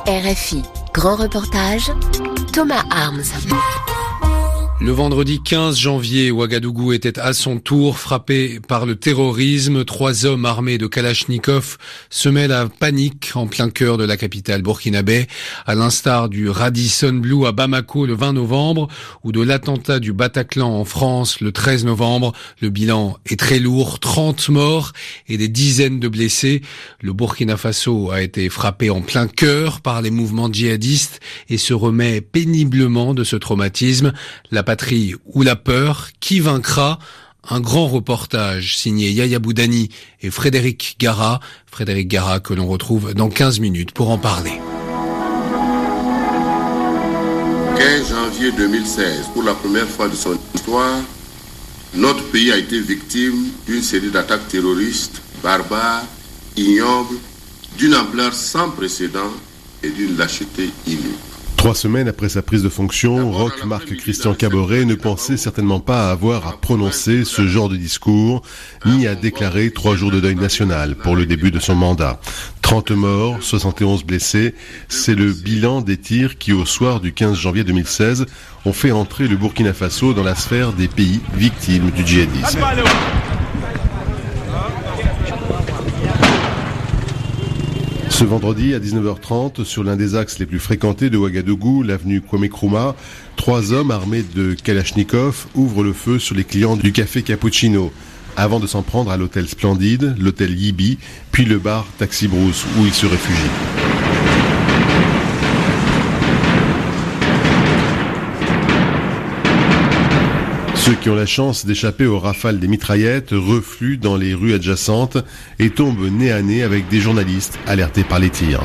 RFI, grand reportage, Thomas Arms. Le vendredi 15 janvier, Ouagadougou était à son tour frappé par le terrorisme. 3 hommes armés de Kalachnikov semaient la panique en plein cœur de la capitale burkinabé, à l'instar du Radisson Blu à Bamako le 20 novembre ou de l'attentat du Bataclan en France le 13 novembre. Le bilan est très lourd, 30 morts et des dizaines de blessés. Le Burkina Faso a été frappé en plein cœur par les mouvements djihadistes et se remet péniblement de ce traumatisme. La patrie ou la peur, qui vaincra? Un grand reportage signé Yaya Boudani et Frédéric Gara. Frédéric Gara que l'on retrouve dans 15 minutes pour en parler. 15 janvier 2016, pour la première fois de son histoire, notre pays a été victime d'une série d'attaques terroristes, barbares, ignobles, d'une ampleur sans précédent et d'une lâcheté inouïe. 3 semaines après sa prise de fonction, Roch Marc Christian Kaboré ne pensait certainement pas avoir à prononcer ce genre de discours, ni à déclarer 3 jours de deuil national pour le début de son mandat. 30 morts, 71 blessés, c'est le bilan des tirs qui, au soir du 15 janvier 2016, ont fait entrer le Burkina Faso dans la sphère des pays victimes du djihadisme. Ce vendredi à 19h30, sur l'un des axes les plus fréquentés de Ouagadougou, l'avenue Kwame Nkrumah, 3 hommes armés de Kalachnikov ouvrent le feu sur les clients du café Cappuccino, avant de s'en prendre à l'hôtel Splendide, l'hôtel Yibi, puis le bar Taxi Brousse, où ils se réfugient. Ceux qui ont la chance d'échapper aux rafales des mitraillettes refluent dans les rues adjacentes et tombent nez à nez avec des journalistes alertés par les tirs.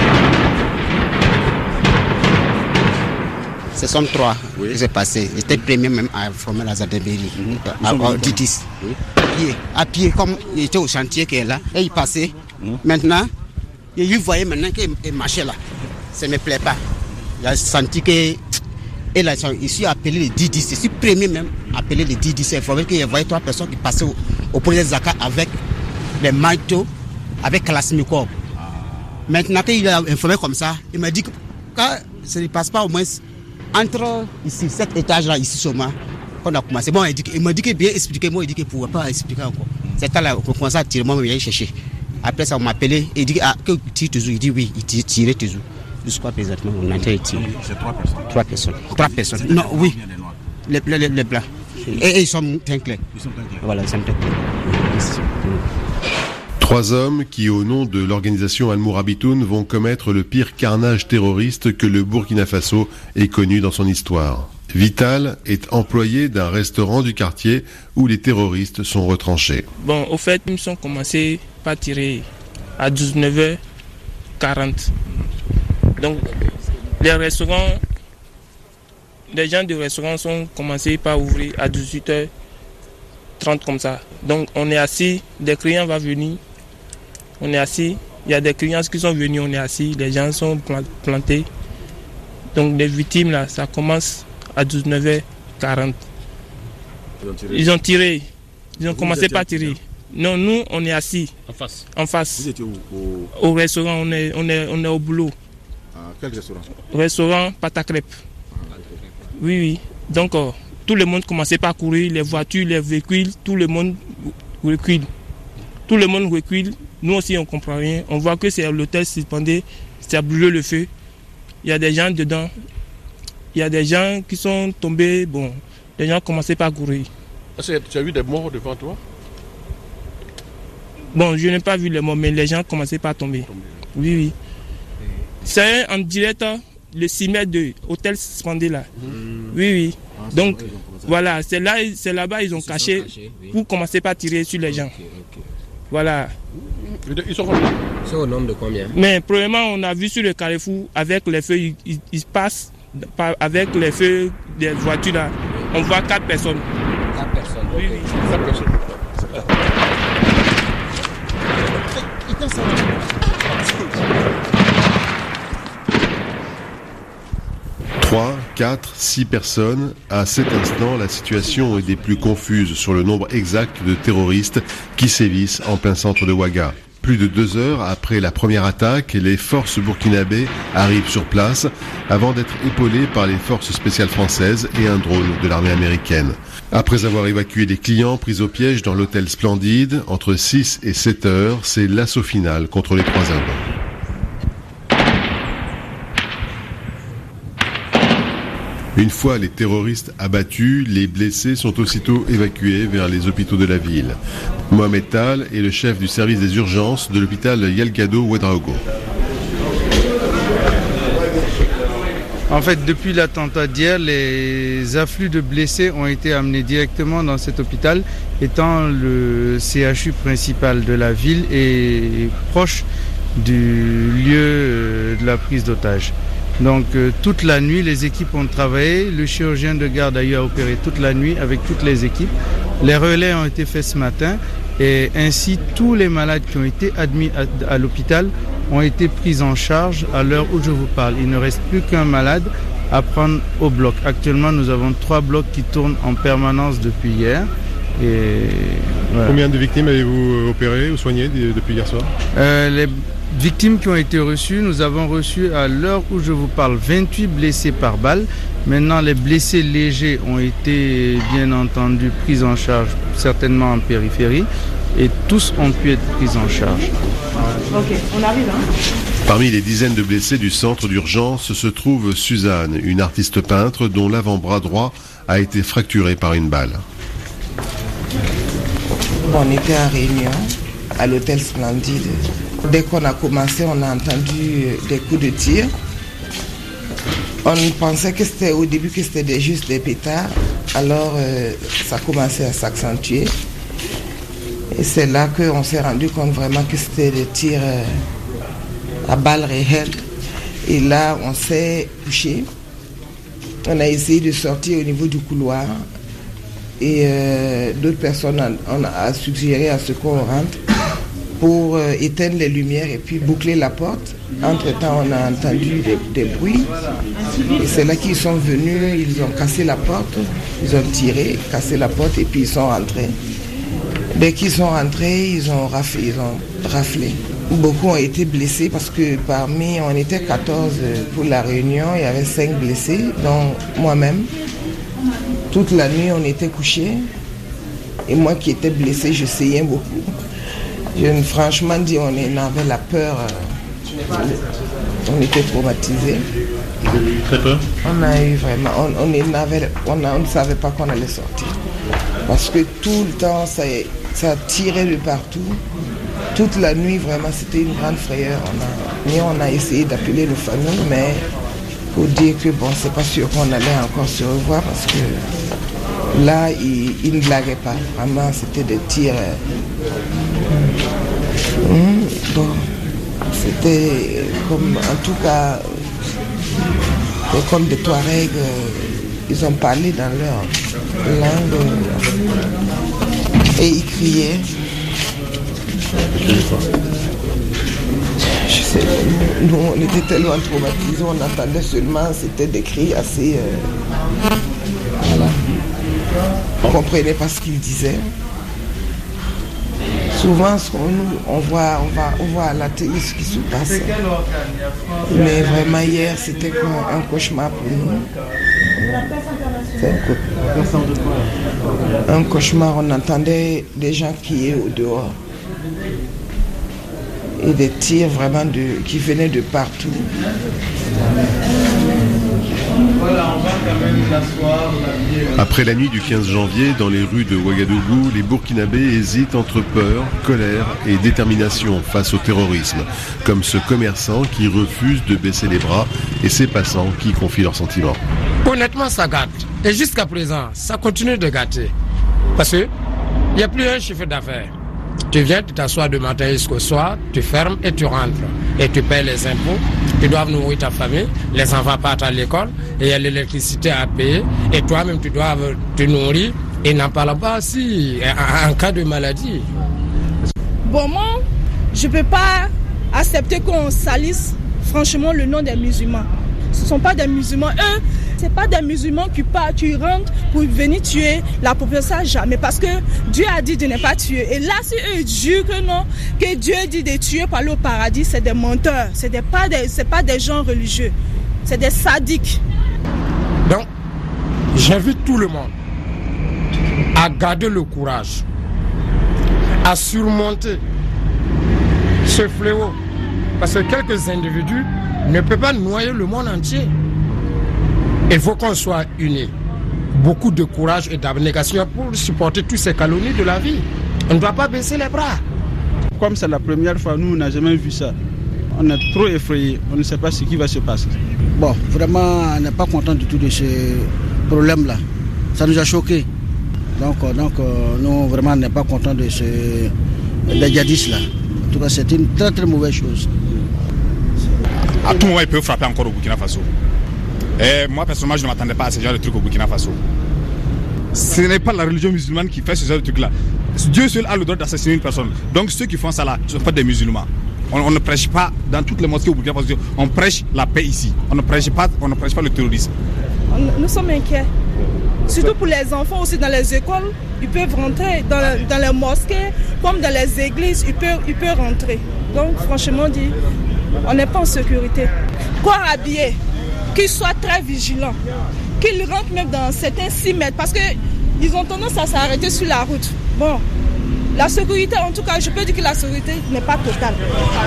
Ce sont 3 qui s'est passé. J'étais premier même à informer la Zadeberi, à Titis. À pied, comme il était au chantier qui est là, et il passait. Maintenant, il voyait maintenant qu'il marchait là. Ça ne me plaît pas. Il a senti que... Et là, ils sont appelés les Didis. Je suis premier même appelé les Didis. Il faut qu'il y ait 3 personnes qui passaient au premier Zaka avec les manteaux, avec Kalashnikov. Maintenant qu'il a informé comme ça, il m'a dit que quand ça ne passe pas au moins entre ici, cet étage-là, ici seulement, qu'on a commencé. Bon, il m'a dit qu'il bien expliqué, moi il dit qu'il ne pouvait pas expliquer encore. C'est là qu'on commence à tirer, moi je viens chercher. Après ça, on m'a appelé, il dit que tu tires toujours. Il dit oui, il tirait toujours. Jusqu'à présentement, on a été tiré. C'est 3 personnes. 3 personnes. 3 personnes. Non, oui. Les blancs. Et ils sont très clairs. Voilà, ils sont très clairs. 3 hommes qui, au nom de l'organisation Al-Mourabitoun, vont commettre le pire carnage terroriste que le Burkina Faso ait connu dans son histoire. Vital est employé d'un restaurant du quartier où les terroristes sont retranchés. Bon, au fait, ils sont commencés par tirer à 19h40. Donc, les gens du restaurant sont commencés par ouvrir à 18h30 comme ça. Donc, on est assis, des clients vont venir, on est assis. Il y a des clients qui sont venus, on est assis, les gens sont plantés. Donc, les victimes, là, ça commence à 19h40. Ils ont tiré, ils ont commencé par tirer. Non, nous, on est assis. En face. Vous étiez où? Au restaurant, on est au boulot. Quel restaurant? Restaurant Pâte à crêpes. Oui. Donc, tout le monde commençait par courir, les voitures, les véhicules, tout le monde recule. Tout le monde recule. Nous aussi, on ne comprend rien. On voit que c'est l'hôtel suspendu, ça a brûlé le feu. Il y a des gens dedans. Il y a des gens qui sont tombés. Bon, les gens commençaient par courir. Tu as vu des morts devant toi? Bon, je n'ai pas vu les morts, mais les gens commençaient par tomber. Oui. C'est en direct le 6 mai de l'hôtel suspendu là. Oui. Donc, voilà, c'est là-bas ils ont caché pour commencer par tirer sur les gens. Voilà. Ils sont combien? Ils sont au nombre de combien? Mais premièrement, on a vu sur le carrefour, avec les feux, ils passent avec les feux des voitures là. On voit 4 personnes. 4 personnes? Oui. 4 personnes. 3, 4, 6 personnes. À cet instant, la situation est des plus confuses sur le nombre exact de terroristes qui sévissent en plein centre de Ouaga. Plus de 2 heures après la première attaque, les forces burkinabées arrivent sur place avant d'être épaulées par les forces spéciales françaises et un drone de l'armée américaine. Après avoir évacué des clients pris au piège dans l'hôtel Splendide, entre 6 et 7 heures, c'est l'assaut final contre les 3 hommes. Une fois les terroristes abattus, les blessés sont aussitôt évacués vers les hôpitaux de la ville. Mohamed Tal est le chef du service des urgences de l'hôpital Yalgado Ouedraogo. En fait, depuis l'attentat d'hier, les afflux de blessés ont été amenés directement dans cet hôpital, étant le CHU principal de la ville et proche du lieu de la prise d'otages. Donc toute la nuit, les équipes ont travaillé. Le chirurgien de garde a eu à opérer toute la nuit avec toutes les équipes. Les relais ont été faits ce matin et ainsi tous les malades qui ont été admis à l'hôpital ont été pris en charge à l'heure où je vous parle. Il ne reste plus qu'un malade à prendre au bloc. Actuellement, nous avons 3 blocs qui tournent en permanence depuis hier. Et voilà. Combien de victimes avez-vous opérées ou soignées depuis hier soir ? Les victimes qui ont été reçues, nous avons reçu à l'heure où je vous parle 28 blessés par balle. Maintenant, les blessés légers ont été bien entendu pris en charge, certainement en périphérie, et tous ont pu être pris en charge. Ok, on arrive. Parmi les dizaines de blessés du centre d'urgence se trouve Suzanne, une artiste peintre dont l'avant-bras droit a été fracturé par une balle. On était à Réunion, à l'hôtel Splendide. Dès qu'on a commencé, on a entendu des coups de tir. On pensait que c'était au début que c'était juste des pétards. Alors ça commençait à s'accentuer. Et c'est là qu'on s'est rendu compte vraiment que c'était des tirs à balles réelles. Et là, on s'est couché. On a essayé de sortir au niveau du couloir. Et d'autres personnes ont suggéré à ce qu'on rentre pour éteindre les lumières et puis boucler la porte. Entre-temps, on a entendu des bruits. Et c'est là qu'ils sont venus, ils ont cassé la porte, ils ont tiré, cassé la porte et puis ils sont rentrés. Dès qu'ils sont rentrés, ils ont raflé. Beaucoup ont été blessés parce que parmi, on était 14 pour la réunion, il y avait 5 blessés, dont moi-même. Toute la nuit, on était couchés. Et moi qui étais blessé, je saignais beaucoup. Franchement dit, on avait la peur. On était traumatisés. Très peur. On a eu vraiment, on ne savait pas qu'on allait sortir. Parce que tout le temps, ça tirait de partout. Toute la nuit, vraiment, c'était une grande frayeur. On a essayé d'appeler nos familles, mais pour dire que bon, c'est pas sûr qu'on allait encore se revoir parce que là, ils ne blaguaient pas. Vraiment, c'était des tirs. Bon, c'était comme, en tout cas, comme des Touaregs. Ils ont parlé dans leur langue et ils criaient. Je sais, nous on était tellement traumatisés, on entendait seulement, c'était des cris assez... voilà. On ne comprenait pas ce qu'ils disaient. Souvent, on voit à la télé ce qui se passe. Mais vraiment, hier, c'était un cauchemar pour nous. Un cauchemar, on entendait des gens crier au dehors. Et des tirs vraiment qui venaient de partout. Après la nuit du 15 janvier, dans les rues de Ouagadougou, les Burkinabés hésitent entre peur, colère et détermination face au terrorisme, comme ce commerçant qui refuse de baisser les bras et ces passants qui confient leurs sentiments. Honnêtement, ça gâte. Et jusqu'à présent, ça continue de gâter. Parce qu'il n'y a plus un chiffre d'affaires. Tu viens, tu t'assois du matin jusqu'au soir, tu fermes et tu rentres. Et tu payes les impôts, tu dois nourrir ta famille, les enfants partent à l'école, et il y a l'électricité à payer, et toi-même tu dois te nourrir, et n'en parle pas si, en cas de maladie. Bon, moi, je ne peux pas accepter qu'on salisse franchement le nom des musulmans. Ce ne sont pas des musulmans. Eux, C'est pas des musulmans qui partent, qui rentrent pour venir tuer la population, jamais. Parce que Dieu a dit de ne pas tuer. Et là, si eux jurent que non, que Dieu dit de tuer pour aller au paradis, c'est des menteurs. C'est pas des gens religieux. C'est des sadiques. Donc, j'invite tout le monde à garder le courage, à surmonter ce fléau. Parce que quelques individus ne peuvent pas noyer le monde entier. Il faut qu'on soit unis. Beaucoup de courage et d'abnégation pour supporter toutes ces calomnies de la vie. On ne doit pas baisser les bras. Comme c'est la première fois, nous, on n'a jamais vu ça. On est trop effrayés. On ne sait pas ce qui va se passer. Bon, vraiment, on n'est pas content du tout de ce problème-là. Ça nous a choqués. Donc nous, vraiment, on n'est pas content de des djihadistes-là. En tout cas, c'est une très très mauvaise chose. À tout moment, ils peuvent frapper encore au Burkina Faso. Et moi, personnellement, je ne m'attendais pas à ce genre de truc au Burkina Faso. Ce n'est pas la religion musulmane qui fait ce genre de truc-là. Dieu seul a le droit d'assassiner une personne. Donc ceux qui font ça là, ce ne sont pas des musulmans. On ne prêche pas dans toutes les mosquées au Burkina Faso. On prêche la paix ici. On ne prêche pas le terrorisme. Nous sommes inquiets. Surtout pour les enfants aussi dans les écoles. Ils peuvent rentrer dans les mosquées comme dans les églises. Ils peuvent rentrer. Donc franchement dit, on n'est pas en sécurité. Corps habillé, qu'ils soient très vigilants. Qu'ils rentrent même dans certains 6 mètres. Parce qu'ils ont tendance à s'arrêter sur la route. Bon. La sécurité, en tout cas, je peux dire que la sécurité n'est pas totale.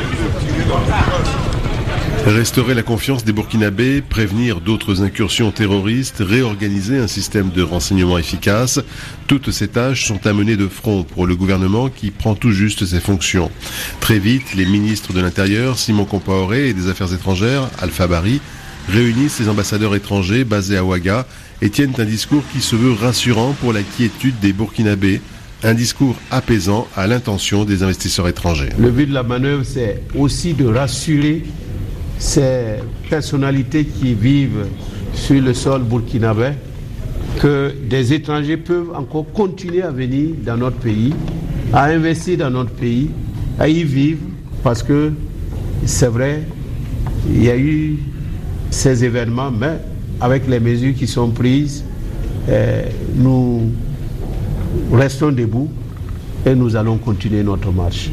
Restaurer la confiance des Burkinabés, prévenir d'autres incursions terroristes, réorganiser un système de renseignement efficace, toutes ces tâches sont à mener de front pour le gouvernement qui prend tout juste ses fonctions. Très vite, les ministres de l'Intérieur, Simon Compaoré, et des Affaires étrangères, Alpha Bari, réunissent les ambassadeurs étrangers basés à Ouaga et tiennent un discours qui se veut rassurant pour la quiétude des Burkinabés. Un discours apaisant à l'intention des investisseurs étrangers. Le but de la manœuvre, c'est aussi de rassurer ces personnalités qui vivent sur le sol burkinabé que des étrangers peuvent encore continuer à venir dans notre pays, à investir dans notre pays, à y vivre, parce que c'est vrai, il y a eu ces événements, mais avec les mesures qui sont prises, nous restons debout et nous allons continuer notre marche.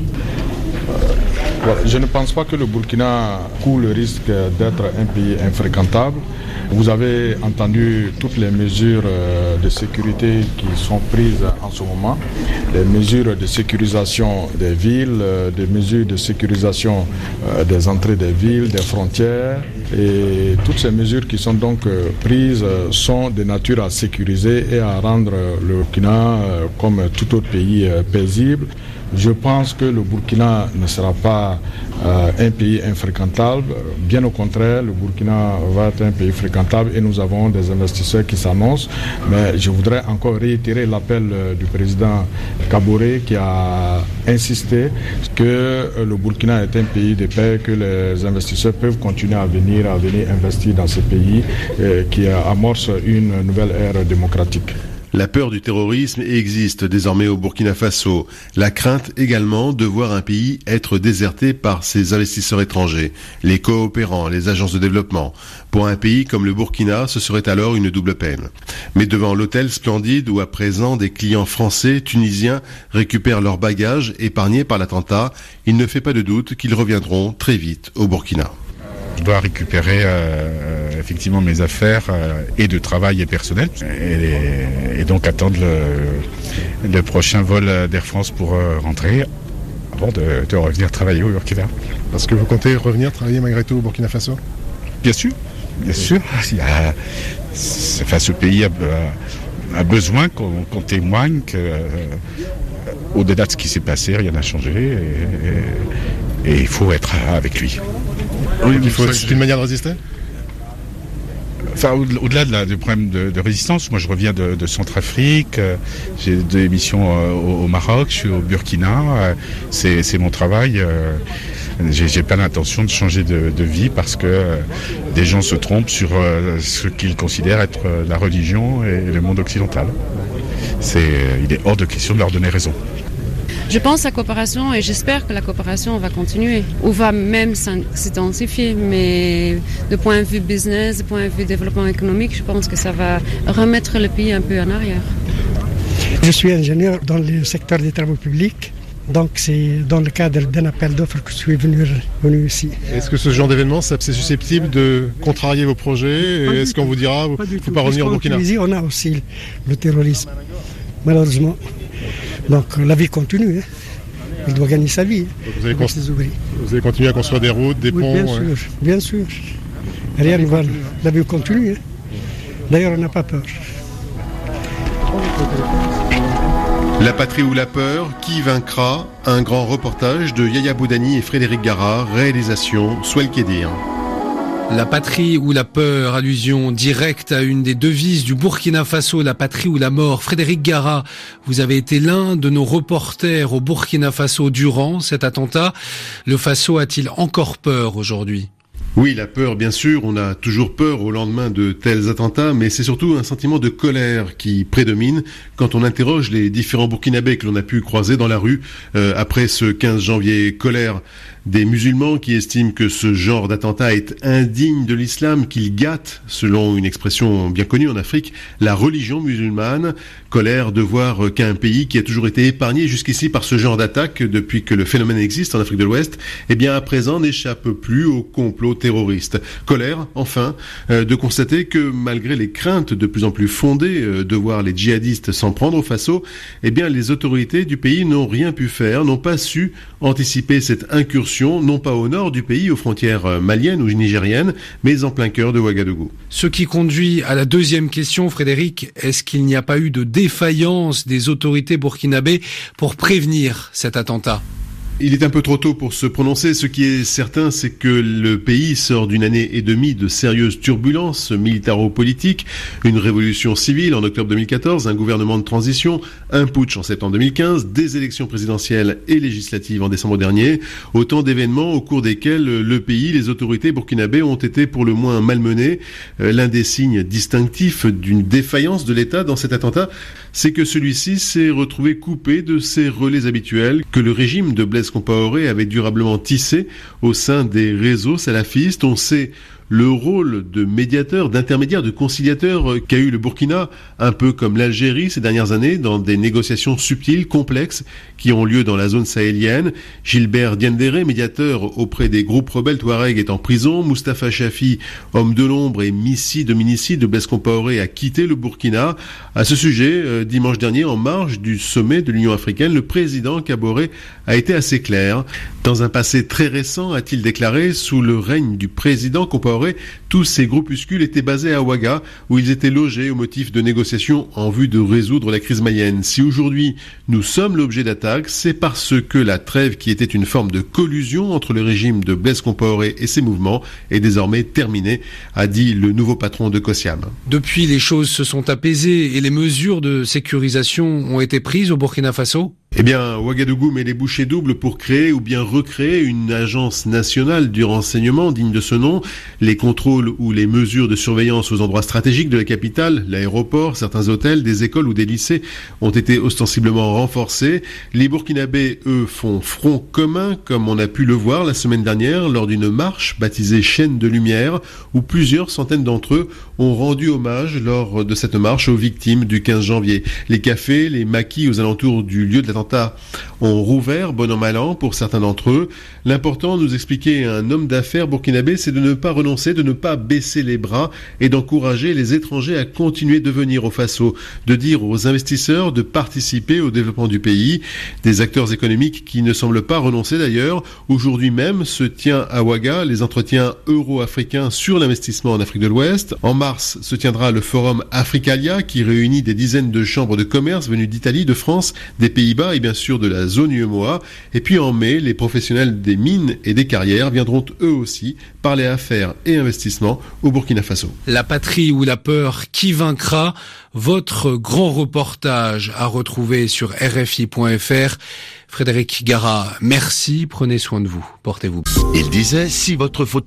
Je ne pense pas que le Burkina court le risque d'être un pays infréquentable. Vous avez entendu toutes les mesures de sécurité qui sont prises en ce moment, les mesures de sécurisation des villes, des mesures de sécurisation des entrées des villes, des frontières. Et toutes ces mesures qui sont donc prises sont de nature à sécuriser et à rendre le Burkina, comme tout autre pays, paisible. Je pense que le Burkina ne sera pas un pays infréquentable. Bien au contraire, le Burkina va être un pays fréquentable et nous avons des investisseurs qui s'annoncent. Mais je voudrais encore réitérer l'appel du président Kaboré qui a insisté que le Burkina est un pays de paix, que les investisseurs peuvent continuer à venir investir dans ce pays qui amorce une nouvelle ère démocratique. La peur du terrorisme existe désormais au Burkina Faso. La crainte également de voir un pays être déserté par ses investisseurs étrangers, les coopérants, les agences de développement. Pour un pays comme le Burkina, ce serait alors une double peine. Mais devant l'hôtel Splendide où à présent des clients français, tunisiens récupèrent leurs bagages épargnés par l'attentat, il ne fait pas de doute qu'ils reviendront très vite au Burkina. Je dois récupérer effectivement mes affaires et de travail et personnel et donc attendre le prochain vol d'Air France pour rentrer avant de revenir travailler au Burkina. Est-ce que vous comptez revenir travailler malgré tout au Burkina Faso ? Bien sûr. Ce pays a besoin qu'on témoigne qu'au-delà de ce qui s'est passé, rien n'a changé et il faut être avec lui. Oui, c'est une manière de résister ? Enfin, au-delà du problème de résistance, moi je reviens de Centrafrique, j'ai des missions au Maroc, je suis au Burkina, c'est mon travail. J'ai pas l'intention de changer de vie parce que des gens se trompent sur ce qu'ils considèrent être la religion et le monde occidental. Il est hors de question de leur donner raison. Je pense à la coopération et j'espère que la coopération va continuer ou va même s'intensifier. Mais de point de vue business, de point de vue développement économique, je pense que ça va remettre le pays un peu en arrière. Je suis ingénieur dans le secteur des travaux publics. Donc c'est dans le cadre d'un appel d'offres que je suis venu ici. Est-ce que ce genre d'événement, c'est susceptible de contrarier vos projets? Et est-ce qu'on vous dira, il ne faut pas revenir au Burkina? Ici, on a aussi le terrorisme, malheureusement. Donc la vie continue. Il doit gagner sa vie. Vous allez continuer à construire des routes, des ponts? Bien sûr. Rien ne va. La vie continue. D'ailleurs, on n'a pas peur. La patrie ou la peur, qui vaincra? Un grand reportage de Yaya Boudani et Frédéric Gara, réalisation Souel Kédir. La patrie ou la peur, allusion directe à une des devises du Burkina Faso, la patrie ou la mort. Frédéric Gara, vous avez été l'un de nos reporters au Burkina Faso durant cet attentat. Le Faso a-t-il encore peur aujourd'hui ? Oui, la peur, bien sûr, on a toujours peur au lendemain de tels attentats, mais c'est surtout un sentiment de colère qui prédomine quand on interroge les différents Burkinabés que l'on a pu croiser dans la rue après ce 15 janvier. Colère des musulmans qui estiment que ce genre d'attentat est indigne de l'islam, qu'il gâte, selon une expression bien connue en Afrique, la religion musulmane. Colère de voir qu'un pays qui a toujours été épargné jusqu'ici par ce genre d'attaque depuis que le phénomène existe en Afrique de l'Ouest, eh bien à présent n'échappe plus au complot terroriste. Colère, enfin, de constater que malgré les craintes de plus en plus fondées de voir les djihadistes s'en prendre au Faso, eh bien les autorités du pays n'ont rien pu faire, n'ont pas su anticiper cette incursion, non pas au nord du pays, aux frontières maliennes ou nigériennes, mais en plein cœur de Ouagadougou. Ce qui conduit à la deuxième question, Frédéric, est-ce qu'il n'y a pas eu de défaillance des autorités burkinabées pour prévenir cet attentat ? Il est un peu trop tôt pour se prononcer. Ce qui est certain, c'est que le pays sort d'une année et demie de sérieuses turbulences militaro-politiques, une révolution civile en octobre 2014, un gouvernement de transition, un putsch en septembre 2015, des élections présidentielles et législatives en décembre dernier, autant d'événements au cours desquels le pays, les autorités burkinabées ont été pour le moins malmenées. L'un des signes distinctifs d'une défaillance de l'État dans cet attentat, c'est que celui-ci s'est retrouvé coupé de ses relais habituels que le régime de Blaise Compaoré avait durablement tissé au sein des réseaux salafistes. On sait le rôle de médiateur, d'intermédiaire, de conciliateur qu'a eu le Burkina, un peu comme l'Algérie ces dernières années, dans des négociations subtiles, complexes, qui ont lieu dans la zone sahélienne. Gilbert Diendéré, médiateur auprès des groupes rebelles Touareg, est en prison. Moustapha Chafi, homme de l'ombre et missi dominicide de Blaise Compaoré, a quitté le Burkina. À ce sujet, dimanche dernier, en marge du sommet de l'Union africaine, le président Kaboré a été assez clair. Dans un passé très récent, a-t-il déclaré, sous le règne du président Compaoré, tous ces groupuscules étaient basés à Ouaga, où ils étaient logés au motif de négociations en vue de résoudre la crise malienne. Si aujourd'hui nous sommes l'objet d'attaques, c'est parce que la trêve, qui était une forme de collusion entre le régime de Blaise Compaoré et ses mouvements, est désormais terminée, a dit le nouveau patron de Kosiam. Depuis, les choses se sont apaisées et les mesures de sécurisation ont été prises au Burkina Faso ? Eh bien, Ouagadougou met les bouchées doubles pour créer ou bien recréer une agence nationale du renseignement digne de ce nom. Les contrôles ou les mesures de surveillance aux endroits stratégiques de la capitale, l'aéroport, certains hôtels, des écoles ou des lycées ont été ostensiblement renforcés. Les Burkinabés, eux, font front commun, comme on a pu le voir la semaine dernière lors d'une marche baptisée Chaîne de Lumière, où plusieurs centaines d'entre eux ont rendu hommage lors de cette marche aux victimes du 15 janvier. Les cafés, les maquis aux alentours du lieu de l'attentat ont rouvert, bon an mal an, pour certains d'entre eux. L'important, nous expliquait un homme d'affaires burkinabé, c'est de ne pas renoncer, de ne pas baisser les bras et d'encourager les étrangers à continuer de venir au Faso, de dire aux investisseurs de participer au développement du pays. Des acteurs économiques qui ne semblent pas renoncer d'ailleurs. Aujourd'hui même se tient à Ouaga les entretiens euro-africains sur l'investissement en Afrique de l'Ouest. En mars se tiendra le forum Africalia qui réunit des dizaines de chambres de commerce venues d'Italie, de France, des Pays-Bas et bien sûr de la zone UEMOA. Et puis en mai, les professionnels des mines et des carrières viendront eux aussi parler affaires et investissements au Burkina Faso. La patrie ou la peur, qui vaincra ? Votre grand reportage à retrouver sur RFI.fr. Frédéric Gara, merci, prenez soin de vous, portez-vous. Il disait, si votre fauteuil